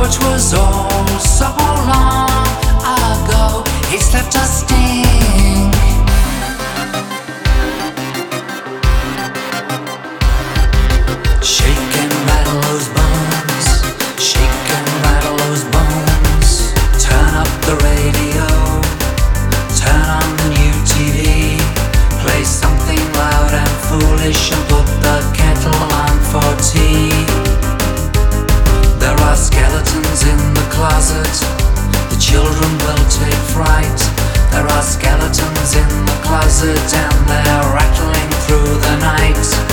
Though it was all so long ago, it's left a sting. Shake and rattle those bones, shake and rattle those bones. Turn up the radio, turn on the new TV. Play something loud and foolish and put the kettle on for tea. There are skeletons in the closet, the children will take fright. There are skeletons in the closet and they're rattling through the night.